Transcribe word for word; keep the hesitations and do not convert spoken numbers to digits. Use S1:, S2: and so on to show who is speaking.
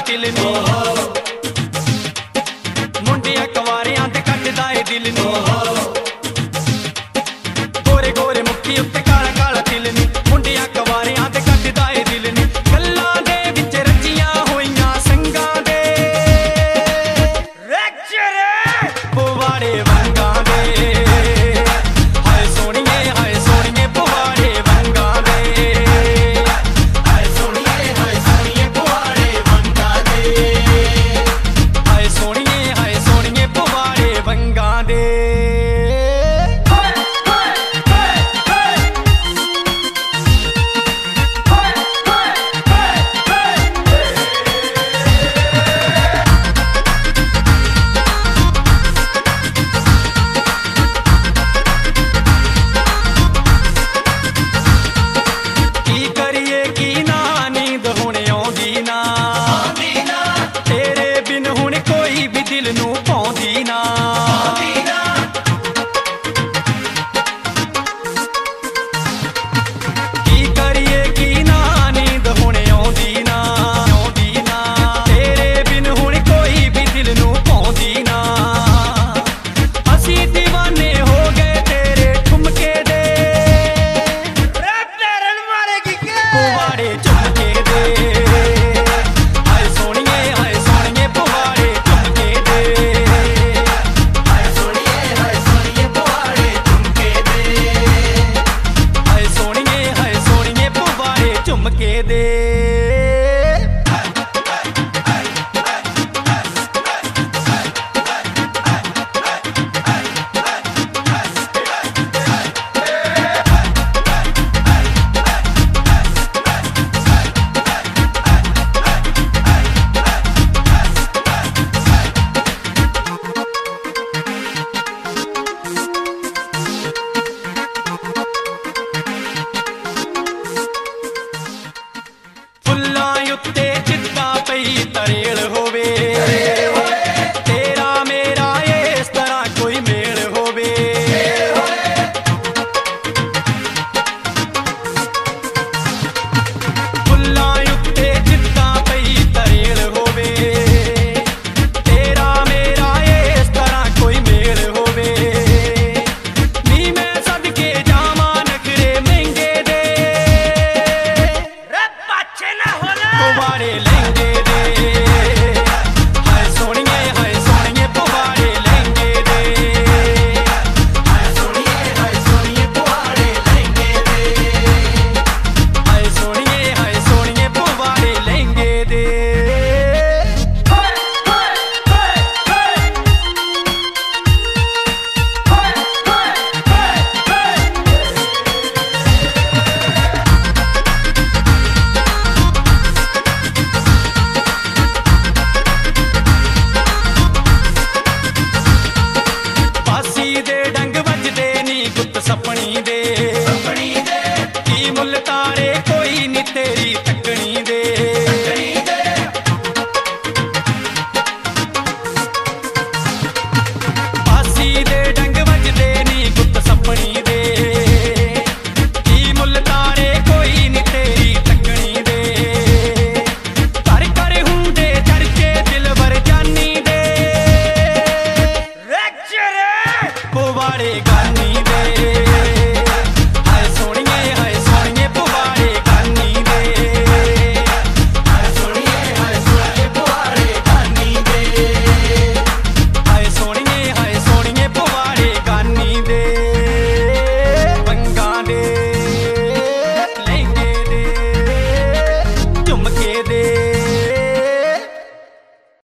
S1: तिल नी मुंडिया कवारियां ते कटदा ए दिल नी गोरे गोरे मुखी उत्ते काला काला तिल नी मुंडिया कवारियां ते कटदा ए दिल नी गल्लां दे विच रचियां होइयां संगां दे पुवाड़े वंगां दे हाय सोहणिए हाय सोहणिए पुवाड़े वंगां दे हाय सोहणिए हाय सोहणिए पुवाड़े वंगां दे हाय सोहणिए हाय सोहणिए पुवाड़े वंगां दे दिल नू पाउंदी ना की करिए की ना नींद हुणे आउंदी ना आउंदी ना तेरे बिन हुण कोई भी दिल नू पाउंदी ना असी दीवाने हो गए तेरे ठुमके दे रन मारेगी के पुवाड़े झुमके दे हाय सोहणिए हाय सोहणिए पुवाड़े झुमके दे उत्ते चित्ता पई तरेल होवे तेरा मेरा इस तरह कोई मेल होवे फुल्लां उत्ते चित्ता पई तरेल होवे तेरा मेरा इस तरह कोई मेल होवे नी मैं सदके जावां नखरे महंगे दे रे पाछे ना पुवाड़े लहंगे दे हाय सोहणिए हाय सोहणिए पुवाड़े लहंगे दे हाय सोहणिए हाय सोहणिए पुवाड़े लहंगे दे हाय सोहणिए हाय सोहणिए पुवाड़े लहंगे दे सपनी दे की मुल तारे कोई नी तेरी तकनी दे पासी दे